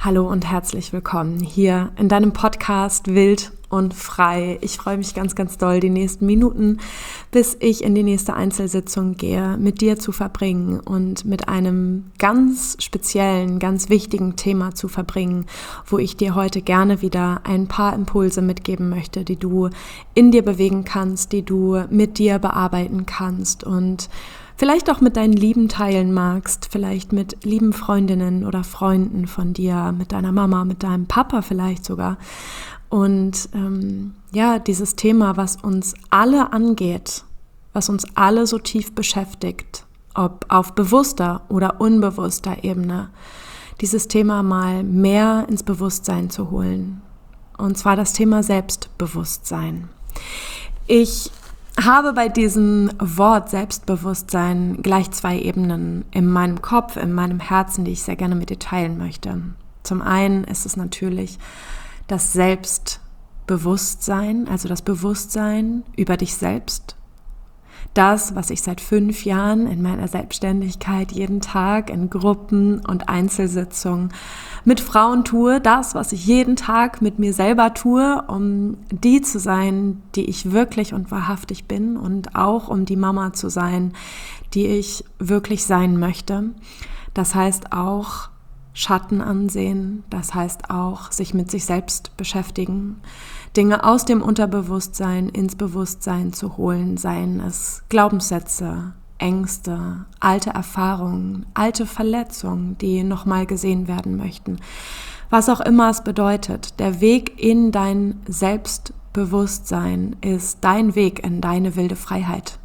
Hallo und herzlich willkommen hier in deinem Podcast Wild und Frei. Ich freue mich ganz, ganz doll, die nächsten Minuten, bis ich in die nächste Einzelsitzung gehe, mit dir zu verbringen und mit einem ganz speziellen, ganz wichtigen Thema zu verbringen, wo ich dir heute gerne wieder ein paar Impulse mitgeben möchte, die du in dir bewegen kannst, die du mit dir bearbeiten kannst und vielleicht auch mit deinen Lieben teilen magst, vielleicht mit lieben Freundinnen oder Freunden von dir, mit deiner Mama, mit deinem Papa vielleicht sogar. Und dieses Thema, was uns alle angeht, was uns alle so tief beschäftigt, ob auf bewusster oder unbewusster Ebene, dieses Thema mal mehr ins Bewusstsein zu holen. Und zwar das Thema Selbstbewusstsein. Ich habe bei diesem Wort Selbstbewusstsein gleich zwei Ebenen in meinem Kopf, in meinem Herzen, die ich sehr gerne mit dir teilen möchte. Zum einen ist es natürlich das Selbstbewusstsein, also das Bewusstsein über dich selbst. Das, was ich seit 5 Jahren in meiner Selbstständigkeit jeden Tag in Gruppen und Einzelsitzungen mit Frauen tue, das, was ich jeden Tag mit mir selber tue, um die zu sein, die ich wirklich und wahrhaftig bin und auch um die Mama zu sein, die ich wirklich sein möchte. Das heißt auch Schatten ansehen, das heißt auch sich mit sich selbst beschäftigen, Dinge aus dem Unterbewusstsein ins Bewusstsein zu holen, seien es Glaubenssätze, Ängste, alte Erfahrungen, alte Verletzungen, die nochmal gesehen werden möchten. Was auch immer es bedeutet, der Weg in dein Selbstbewusstsein ist dein Weg in deine wilde Freiheit.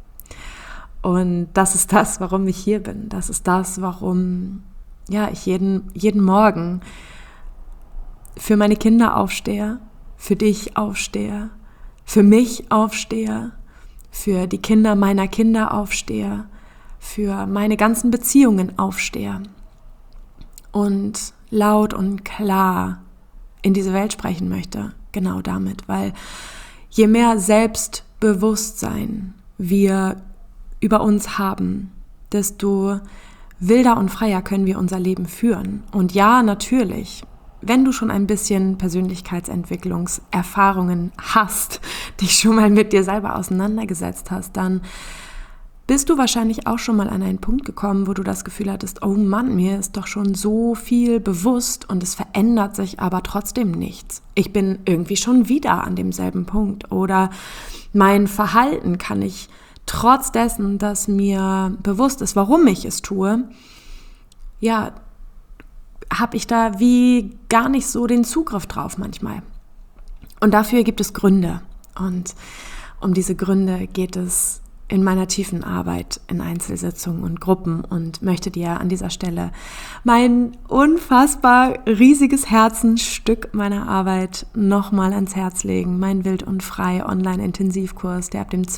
Und das ist das, warum ich hier bin. Das ist das, warum ich jeden Morgen für meine Kinder aufstehe, für dich aufstehe, für mich aufstehe, für die Kinder meiner Kinder aufstehe, für meine ganzen Beziehungen aufstehe und laut und klar in diese Welt sprechen möchte, genau damit, weil je mehr Selbstbewusstsein wir über uns haben, desto wilder und freier können wir unser Leben führen. Und ja, natürlich, wenn du schon ein bisschen Persönlichkeitsentwicklungserfahrungen hast, dich schon mal mit dir selber auseinandergesetzt hast, dann bist du wahrscheinlich auch schon mal an einen Punkt gekommen, wo du das Gefühl hattest, oh Mann, mir ist doch schon so viel bewusst und es verändert sich aber trotzdem nichts. Ich bin irgendwie schon wieder an demselben Punkt oder mein Verhalten kann ich trotz dessen, dass mir bewusst ist, warum ich es tue, habe ich da wie gar nicht so den Zugriff drauf manchmal. Und dafür gibt es Gründe. Und um diese Gründe geht es in meiner tiefen Arbeit in Einzelsitzungen und Gruppen und möchte dir an dieser Stelle mein unfassbar riesiges Herzensstück meiner Arbeit nochmal ans Herz legen. Mein Wild und Frei Online-Intensivkurs, der ab dem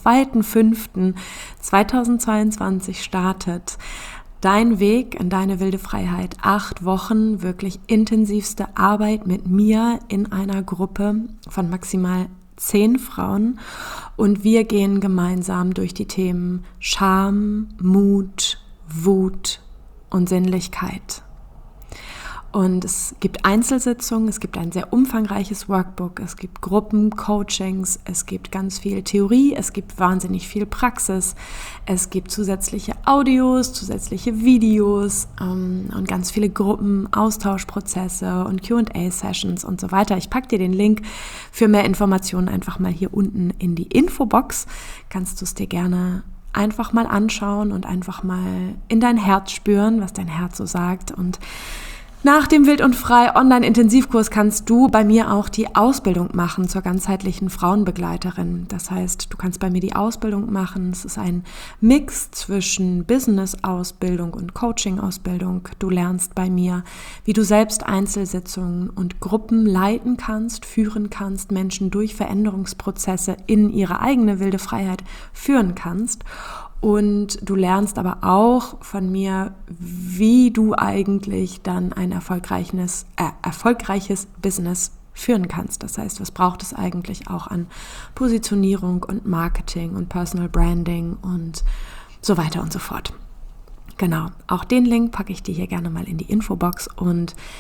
2.5.2022 startet. Dein Weg in deine wilde Freiheit. 8 Wochen wirklich intensivste Arbeit mit mir in einer Gruppe von maximal 10 Frauen und wir gehen gemeinsam durch die Themen Scham, Mut, Wut und Sinnlichkeit. Und es gibt Einzelsitzungen, es gibt ein sehr umfangreiches Workbook, es gibt Gruppencoachings, es gibt ganz viel Theorie, es gibt wahnsinnig viel Praxis, es gibt zusätzliche Audios, zusätzliche Videos und ganz viele Gruppenaustauschprozesse und Q&A-Sessions und so weiter. Ich packe dir den Link für mehr Informationen einfach mal hier unten in die Infobox. Kannst du es dir gerne einfach mal anschauen und einfach mal in dein Herz spüren, was dein Herz so sagt. Und nach dem Wild und Frei Online-Intensivkurs kannst du bei mir auch die Ausbildung machen zur ganzheitlichen Frauenbegleiterin. Das heißt, du kannst bei mir die Ausbildung machen. Es ist ein Mix zwischen Business-Ausbildung und Coaching-Ausbildung. Du lernst bei mir, wie du selbst Einzelsitzungen und Gruppen leiten kannst, führen kannst, Menschen durch Veränderungsprozesse in ihre eigene wilde Freiheit führen kannst. Und du lernst aber auch von mir, wie du eigentlich dann ein erfolgreiches Business führen kannst. Das heißt, was braucht es eigentlich auch an Positionierung und Marketing und Personal Branding und so weiter und so fort. Genau, auch den Link packe ich dir hier gerne mal in die Infobox. Und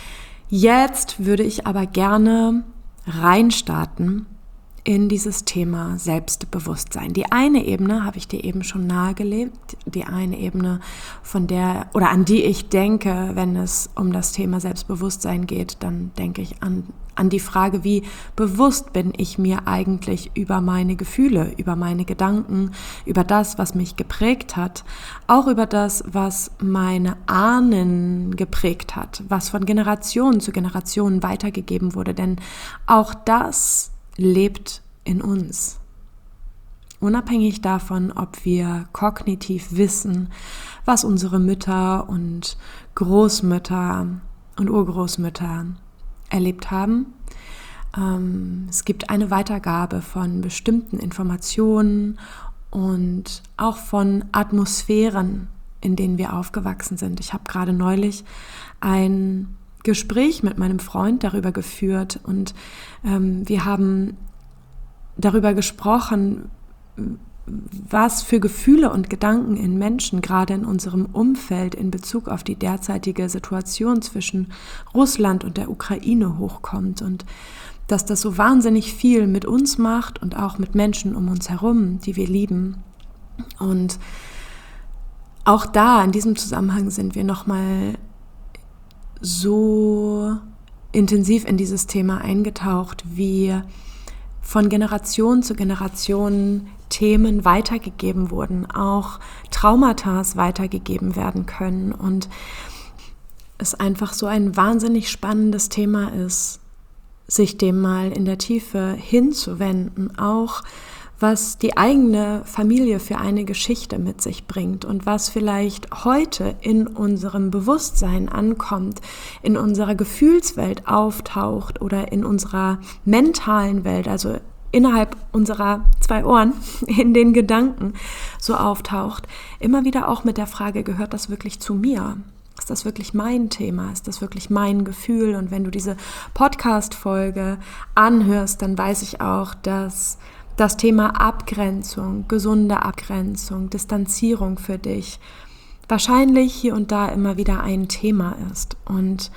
Jetzt würde ich aber gerne reinstarten in dieses Thema Selbstbewusstsein. Die eine Ebene habe ich dir eben schon nahegelegt, die eine Ebene, an die ich denke, wenn es um das Thema Selbstbewusstsein geht, dann denke ich an die Frage, wie bewusst bin ich mir eigentlich über meine Gefühle, über meine Gedanken, über das, was mich geprägt hat, auch über das, was meine Ahnen geprägt hat, was von Generation zu Generation weitergegeben wurde, denn auch das lebt in uns. Unabhängig davon, ob wir kognitiv wissen, was unsere Mütter und Großmütter und Urgroßmütter erlebt haben. Es gibt eine Weitergabe von bestimmten Informationen und auch von Atmosphären, in denen wir aufgewachsen sind. Ich habe gerade neulich ein Gespräch mit meinem Freund darüber geführt und wir haben darüber gesprochen, was für Gefühle und Gedanken in Menschen, gerade in unserem Umfeld, in Bezug auf die derzeitige Situation zwischen Russland und der Ukraine hochkommt und dass das so wahnsinnig viel mit uns macht und auch mit Menschen um uns herum, die wir lieben. Und auch da, in diesem Zusammenhang, sind wir nochmal so intensiv in dieses Thema eingetaucht, wie von Generation zu Generation Themen weitergegeben wurden, auch Traumata weitergegeben werden können und es einfach so ein wahnsinnig spannendes Thema ist, sich dem mal in der Tiefe hinzuwenden, auch was die eigene Familie für eine Geschichte mit sich bringt und was vielleicht heute in unserem Bewusstsein ankommt, in unserer Gefühlswelt auftaucht oder in unserer mentalen Welt, also innerhalb unserer 2 Ohren, in den Gedanken so auftaucht, immer wieder auch mit der Frage, gehört das wirklich zu mir? Ist das wirklich mein Thema? Ist das wirklich mein Gefühl? Und wenn du diese Podcast-Folge anhörst, dann weiß ich auch, dass das Thema Abgrenzung, gesunde Abgrenzung, Distanzierung für dich wahrscheinlich hier und da immer wieder ein Thema ist. Und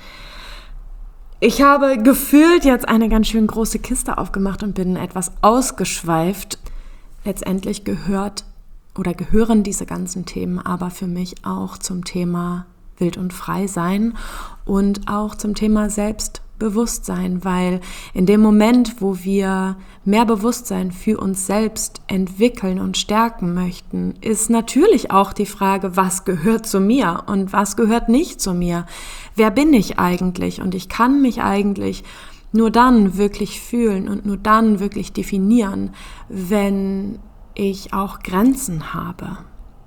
ich habe gefühlt jetzt eine ganz schön große Kiste aufgemacht und bin etwas ausgeschweift. Letztendlich gehören diese ganzen Themen aber für mich auch zum Thema Wild und Frei sein und auch zum Thema Selbstbewusstsein, weil in dem Moment, wo wir mehr Bewusstsein für uns selbst entwickeln und stärken möchten, ist natürlich auch die Frage, was gehört zu mir und was gehört nicht zu mir? Wer bin ich eigentlich? Und ich kann mich eigentlich nur dann wirklich fühlen und nur dann wirklich definieren, wenn ich auch Grenzen habe.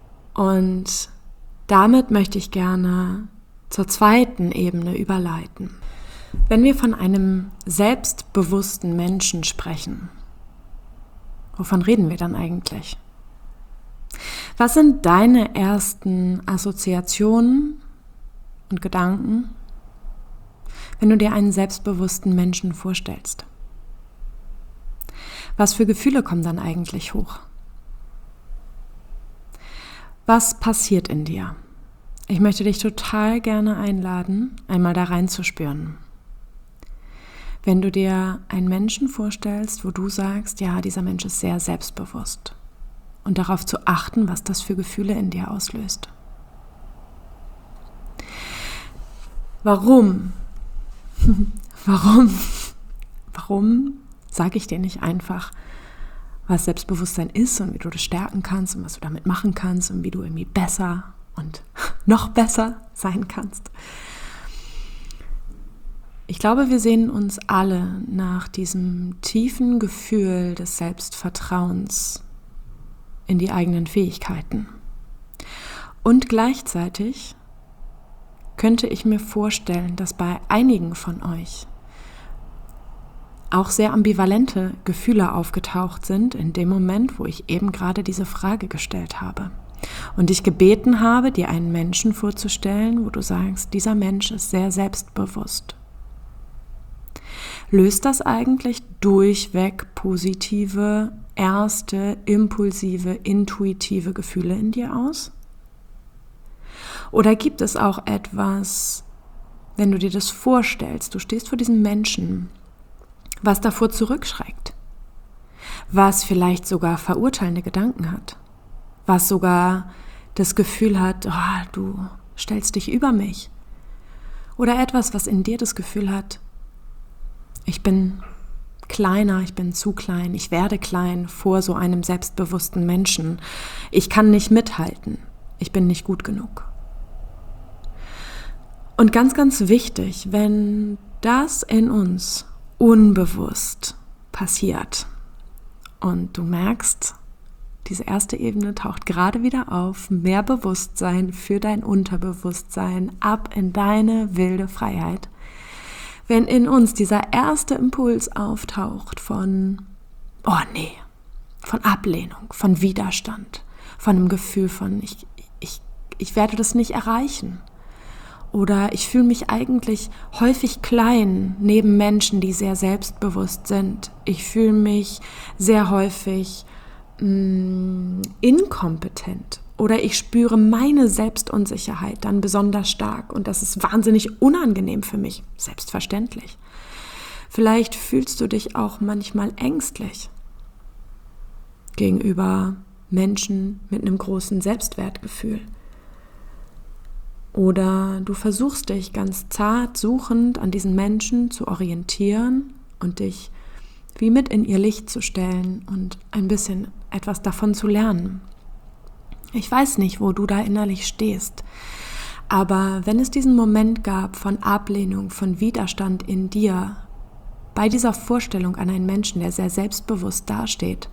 Und damit möchte ich gerne zur zweiten Ebene überleiten. Wenn wir von einem selbstbewussten Menschen sprechen, wovon reden wir dann eigentlich? Was sind deine ersten Assoziationen und Gedanken, wenn du dir einen selbstbewussten Menschen vorstellst? Was für Gefühle kommen dann eigentlich hoch? Was passiert in dir? Ich möchte dich total gerne einladen, einmal da reinzuspüren. Wenn du dir einen Menschen vorstellst, wo du sagst, ja, dieser Mensch ist sehr selbstbewusst und darauf zu achten, was das für Gefühle in dir auslöst. Warum? Warum sage ich dir nicht einfach, was Selbstbewusstsein ist und wie du das stärken kannst und was du damit machen kannst und wie du irgendwie besser und noch besser sein kannst? Ich glaube, wir sehnen uns alle nach diesem tiefen Gefühl des Selbstvertrauens in die eigenen Fähigkeiten. Und gleichzeitig könnte ich mir vorstellen, dass bei einigen von euch auch sehr ambivalente Gefühle aufgetaucht sind in dem Moment, wo ich eben gerade diese Frage gestellt habe. Und dich gebeten habe, dir einen Menschen vorzustellen, wo du sagst, dieser Mensch ist sehr selbstbewusst. Löst das eigentlich durchweg positive, erste, impulsive, intuitive Gefühle in dir aus? Oder gibt es auch etwas wenn du dir das vorstellst, du stehst vor diesem Menschen, was davor zurückschreckt, was vielleicht sogar verurteilende Gedanken hat, was sogar das Gefühl hat, oh, du stellst dich über mich, oder etwas, was in dir das Gefühl hat, ich bin kleiner, ich bin zu klein, ich werde klein vor so einem selbstbewussten Menschen, ich kann nicht mithalten, ich bin nicht gut genug. Und ganz, ganz wichtig, wenn das in uns unbewusst passiert und du merkst, diese erste Ebene taucht gerade wieder auf, mehr Bewusstsein für dein Unterbewusstsein, ab in deine wilde Freiheit. Wenn in uns dieser erste Impuls auftaucht von, oh nee, von Ablehnung, von Widerstand, von einem Gefühl von, ich werde das nicht erreichen. Oder ich fühle mich eigentlich häufig klein neben Menschen, die sehr selbstbewusst sind. Ich fühle mich sehr häufig inkompetent. Oder ich spüre meine Selbstunsicherheit dann besonders stark und das ist wahnsinnig unangenehm für mich, selbstverständlich. Vielleicht fühlst du dich auch manchmal ängstlich gegenüber Menschen mit einem großen Selbstwertgefühl. Oder du versuchst dich ganz zart suchend an diesen Menschen zu orientieren und dich wie mit in ihr Licht zu stellen und ein bisschen etwas davon zu lernen. Ich weiß nicht, wo du da innerlich stehst, aber wenn es diesen Moment gab von Ablehnung, von Widerstand in dir, bei dieser Vorstellung an einen Menschen, der sehr selbstbewusst dasteht,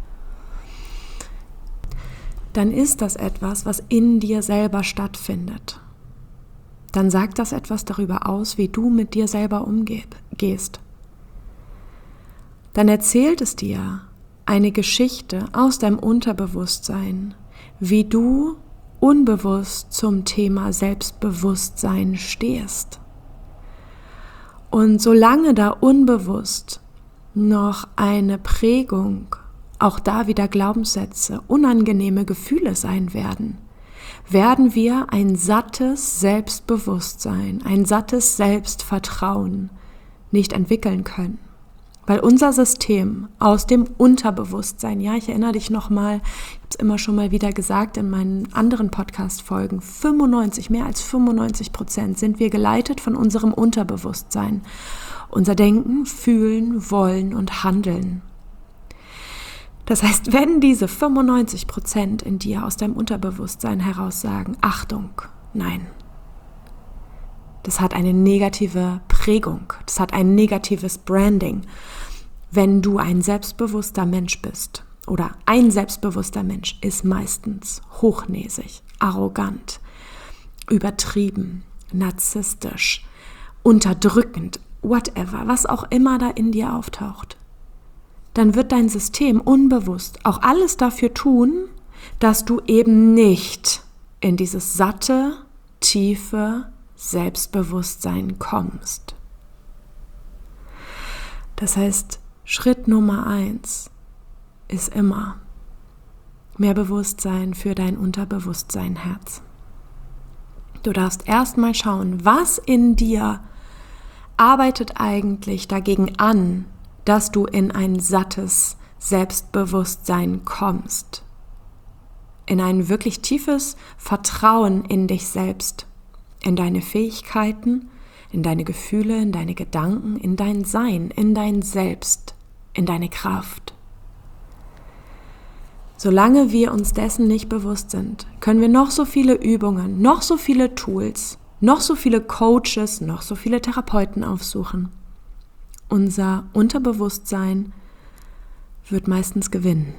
dann ist das etwas, was in dir selber stattfindet. Dann sagt das etwas darüber aus, wie du mit dir selber umgehst. Dann erzählt es dir eine Geschichte aus deinem Unterbewusstsein, wie du unbewusst zum Thema Selbstbewusstsein stehst. Und solange da unbewusst noch eine Prägung, auch da wieder Glaubenssätze, unangenehme Gefühle sein werden wir ein sattes Selbstbewusstsein, ein sattes Selbstvertrauen nicht entwickeln können. Weil unser System aus dem Unterbewusstsein, ja, ich erinnere dich nochmal, ich habe es immer schon mal wieder gesagt in meinen anderen Podcast-Folgen, mehr als 95% sind wir geleitet von unserem Unterbewusstsein. Unser Denken, Fühlen, Wollen und Handeln. Das heißt, wenn diese 95% in dir aus deinem Unterbewusstsein heraus sagen, Achtung, nein, das hat eine negative Prägung, das hat ein negatives Branding. Wenn du ein selbstbewusster Mensch bist, oder ein selbstbewusster Mensch ist meistens hochnäsig, arrogant, übertrieben, narzisstisch, unterdrückend, whatever, was auch immer da in dir auftaucht, dann wird dein System unbewusst auch alles dafür tun, dass du eben nicht in dieses satte, tiefe Selbstbewusstsein kommst. Das heißt, Schritt Nummer 1 ist immer mehr Bewusstsein für dein Unterbewusstsein-Herz. Du darfst erstmal schauen, was in dir arbeitet eigentlich dagegen an, dass du in ein sattes Selbstbewusstsein kommst. In ein wirklich tiefes Vertrauen in dich selbst, in deine Fähigkeiten, in deine Gefühle, in deine Gedanken, in dein Sein, in dein Selbst, in deine Kraft. Solange wir uns dessen nicht bewusst sind, können wir noch so viele Übungen, noch so viele Tools, noch so viele Coaches, noch so viele Therapeuten aufsuchen. Unser Unterbewusstsein wird meistens gewinnen.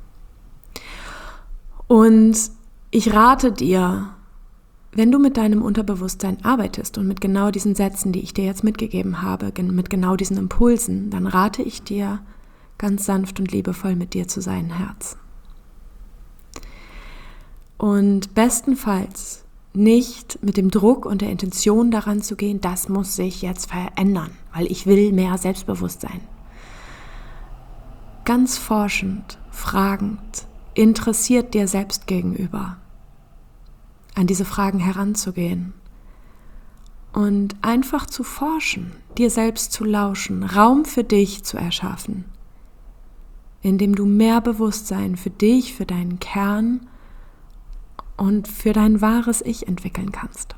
Und ich rate dir, wenn du mit deinem Unterbewusstsein arbeitest und mit genau diesen Sätzen, die ich dir jetzt mitgegeben habe, mit genau diesen Impulsen, dann rate ich dir, ganz sanft und liebevoll mit dir zu sein, Herz. Und bestenfalls nicht mit dem Druck und der Intention daran zu gehen, das muss sich jetzt verändern, weil ich will mehr Selbstbewusstsein. Ganz forschend, fragend, interessiert dir selbst gegenüber, an diese Fragen heranzugehen und einfach zu forschen, dir selbst zu lauschen, Raum für dich zu erschaffen, indem du mehr Bewusstsein für dich, für deinen Kern und für dein wahres Ich entwickeln kannst.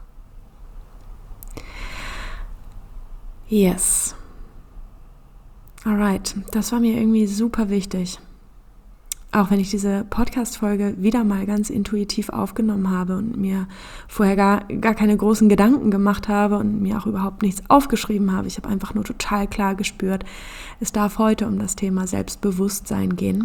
Yes. Alright, das war mir irgendwie super wichtig. Auch wenn ich diese Podcast-Folge wieder mal ganz intuitiv aufgenommen habe und mir vorher gar keine großen Gedanken gemacht habe und mir auch überhaupt nichts aufgeschrieben habe. Ich habe einfach nur total klar gespürt, es darf heute um das Thema Selbstbewusstsein gehen.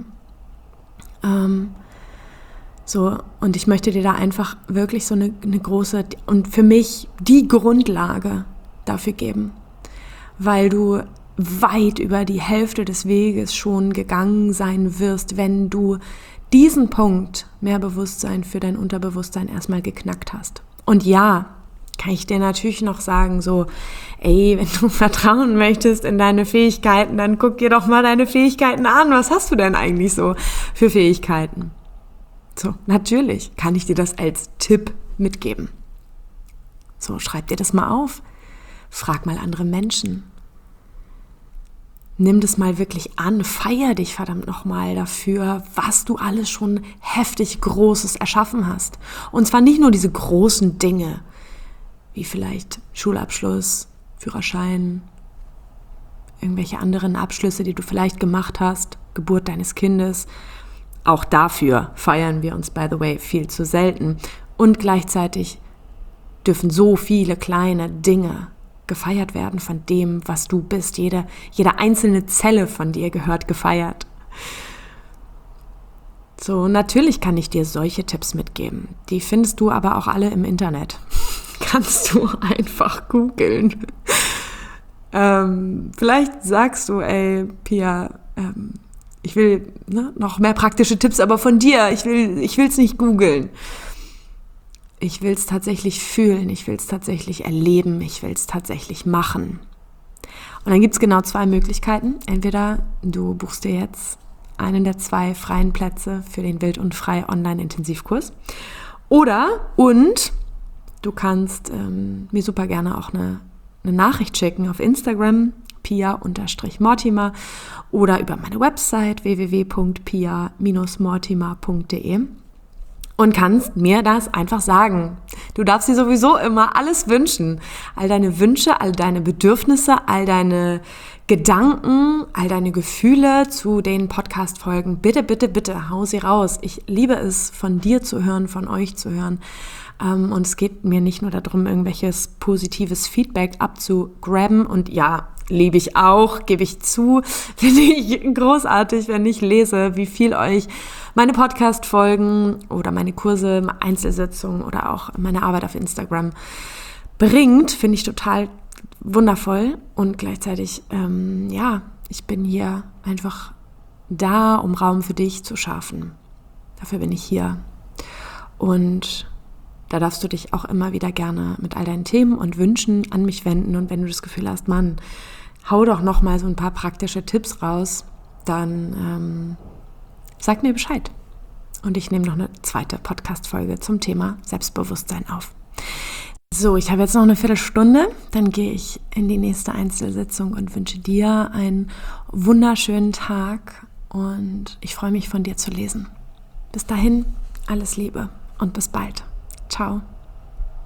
Und ich möchte dir da einfach wirklich so eine große und für mich die Grundlage dafür geben, weil du weit über die Hälfte des Weges schon gegangen sein wirst, wenn du diesen Punkt, mehr Bewusstsein für dein Unterbewusstsein, erstmal geknackt hast. Und ja, kann ich dir natürlich noch sagen, so, wenn du vertrauen möchtest in deine Fähigkeiten, dann guck dir doch mal deine Fähigkeiten an. Was hast du denn eigentlich so für Fähigkeiten? So, natürlich kann ich dir das als Tipp mitgeben. So, schreib dir das mal auf. Frag mal andere Menschen. Nimm das mal wirklich an, feier dich verdammt nochmal dafür, was du alles schon heftig Großes erschaffen hast. Und zwar nicht nur diese großen Dinge, wie vielleicht Schulabschluss, Führerschein, irgendwelche anderen Abschlüsse, die du vielleicht gemacht hast, Geburt deines Kindes. Auch dafür feiern wir uns, by the way, viel zu selten. Und gleichzeitig dürfen so viele kleine Dinge gefeiert werden von dem, was du bist. Jede einzelne Zelle von dir gehört gefeiert. So, natürlich kann ich dir solche Tipps mitgeben. Die findest du aber auch alle im Internet. Kannst du einfach googeln. Vielleicht sagst du, Pia, ich will noch mehr praktische Tipps, aber von dir, ich will es nicht googeln. Ich will es tatsächlich fühlen, ich will es tatsächlich erleben, ich will es tatsächlich machen. Und dann gibt es genau 2 Möglichkeiten. Entweder du buchst dir jetzt einen der 2 freien Plätze für den Wild und Frei Online-Intensivkurs. Und du kannst mir super gerne auch eine Nachricht schicken auf Instagram, pia_mortimer, oder über meine Website www.pia-mortimer.de. Und kannst mir das einfach sagen. Du darfst dir sowieso immer alles wünschen. All deine Wünsche, all deine Bedürfnisse, all deine Gedanken, all deine Gefühle zu den Podcast-Folgen. Bitte, bitte, bitte, hau sie raus. Ich liebe es, von dir zu hören, von euch zu hören. Und es geht mir nicht nur darum, irgendwelches positives Feedback abzugraben. Und ja, liebe ich auch, gebe ich zu. Finde ich großartig, wenn ich lese, wie viel euch meine Podcast-Folgen oder meine Kurse, Einzelsitzungen oder auch meine Arbeit auf Instagram bringt. Finde ich total wundervoll. Und gleichzeitig, ich bin hier einfach da, um Raum für dich zu schaffen. Dafür bin ich hier. Und da darfst du dich auch immer wieder gerne mit all deinen Themen und Wünschen an mich wenden. Und wenn du das Gefühl hast, Mann, hau doch noch mal so ein paar praktische Tipps raus, dann sag mir Bescheid. Und ich nehme noch eine 2. Podcast-Folge zum Thema Selbstbewusstsein auf. So, ich habe jetzt noch eine Viertelstunde, dann gehe ich in die nächste Einzelsitzung und wünsche dir einen wunderschönen Tag und ich freue mich, von dir zu lesen. Bis dahin, alles Liebe und bis bald. Ciao.